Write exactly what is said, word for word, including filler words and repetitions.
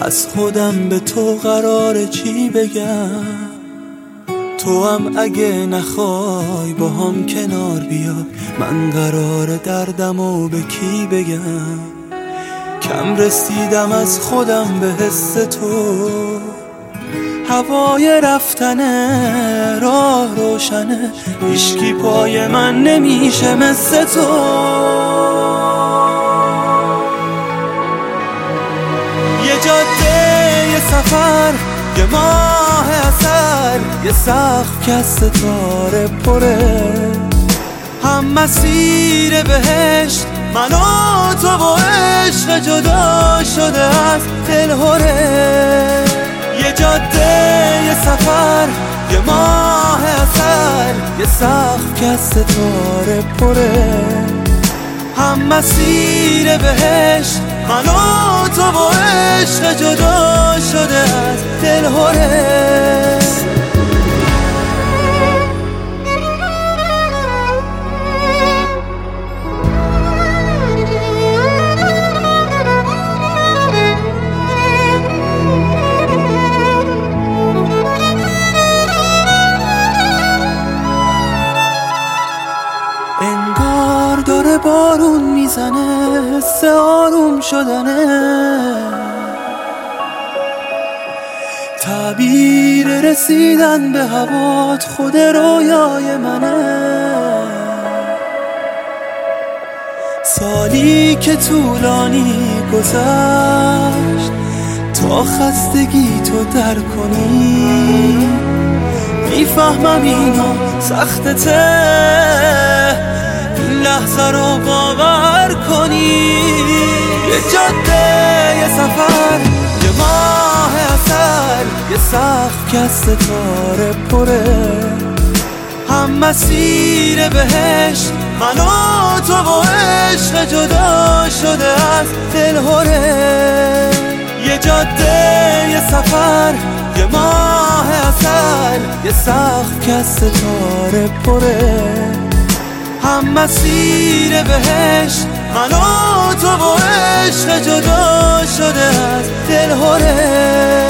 از خودم به تو قراره چی بگم؟ تو هم اگه نخوای با هم کنار بیا، من قراره دردمو به کی بگم؟ کم رسیدم از خودم به حس تو، هوای رفتنه راه روشنه، هیچکی پای من نمیشه مثل تو. یه جاده، یه سفر، یه ماه اثر، یه سقف که از ستاره پره، هم مسیر بهشت من و تو و عشق جدا شده از دلهره. یه جاده، یه سفر، یه ماه اثر، یه سقف که از ستاره پره، هم مسیر بهشت من و تو و عشق جدا شده از دلهره. انگار داره بارون میزنه، حس آروم شدنه، تعبیر رسیدن به هوات خود رویای منه. سالی که طولانی گذشت تا خستگی تو در کنی، میفهمم اینا سختته، این لحظه رو باور کنی. یه جاده، یه سفر، یه ماه اثر، یه سقف که از ستاره پره، هم مسیر بهشت من و تو و عشق جدا شده از دلهره. یه جاده، یه سفر، یه ماه اثر، یه سقف که از ستاره پره، هم مسیر بهشت من و تو و عشق جدا شده از دلهره.